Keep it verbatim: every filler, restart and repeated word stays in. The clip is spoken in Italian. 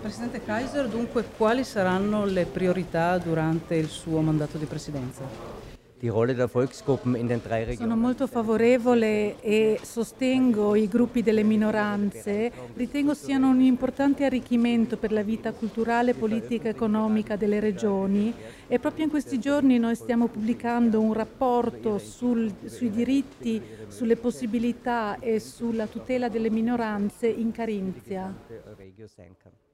Presidente Kaiser, dunque quali saranno le priorità durante il suo mandato di presidenza? Die Rolle der Volksgruppen in den drei Sono Regionen. molto favorevole e sostengo i gruppi delle minoranze, ritengo siano un importante arricchimento per la vita culturale, politica e economica delle regioni e proprio in questi giorni noi stiamo pubblicando un rapporto sul- sui diritti, sulle possibilità e sulla tutela delle minoranze in Carinzia. Regio sein kann.